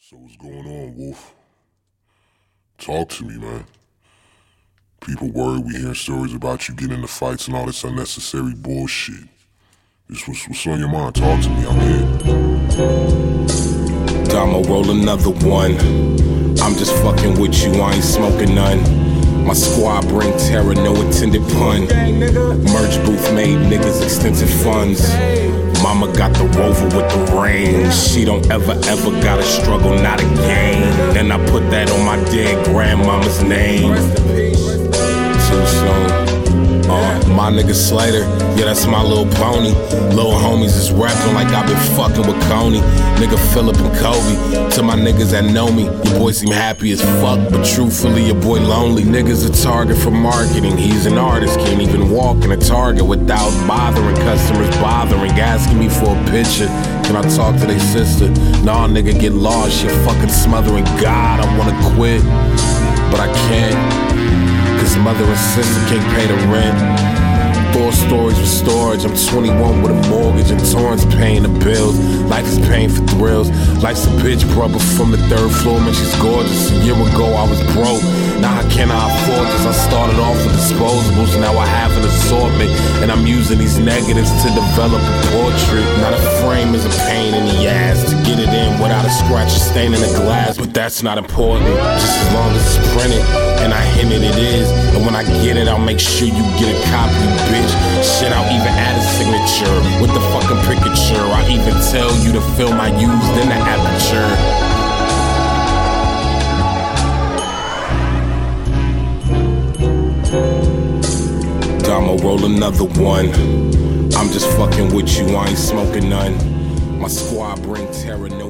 So what's going on, Wolf? Talk to me, man. People worry we hear stories about you getting into fights and all this unnecessary bullshit. What's on your mind? Talk to me, I'm here. I'ma roll another one. I'm just fucking with you, I ain't smoking none. My squad bring terror, no intended pun. Merch booth made niggas extensive funds. Mama got the Rover with the range. She don't ever gotta struggle, not again. Then I put that on my dead grandmama's name. Too soon. My nigga Slater, yeah, that's my little pony. Little homies is rapping like I been fucking with Coney. Nigga Phillip and Kobe. To my niggas that know me, your boy seem happy as fuck, but truthfully your boy lonely. Niggas a target for marketing. He's an artist, can't even walk in a Target without bothering customers, asking me for a picture. Can I talk to they sister? Nah, nigga, get lost, you're fucking smothering God. I wanna quit, but I can't. Cause mother and sister can't pay the rent. 4 stories with storage. I'm 21 with a mortgage and Torrance paying the bills. Life is paying for thrills. Life's a bitch, brother, from the 3rd floor. Man, she's gorgeous. A year ago I was broke. Now how can I afford this? I started off with disposables. Now I have an assortment, and I'm using these negatives to develop a portrait. Now the frame is a pain in the ass to get it in without a scratch or stain in the glass. But that's not important, just as long as it's printed and I hinted it is. And when I get it, I'll make sure you get a copy, bitch. Shit, I'll even add a signature with the fucking picture. I even tell you the film I used in the aperture. I'ma roll another one. I'm just fucking with you, I ain't smoking none. My squad bring terror, no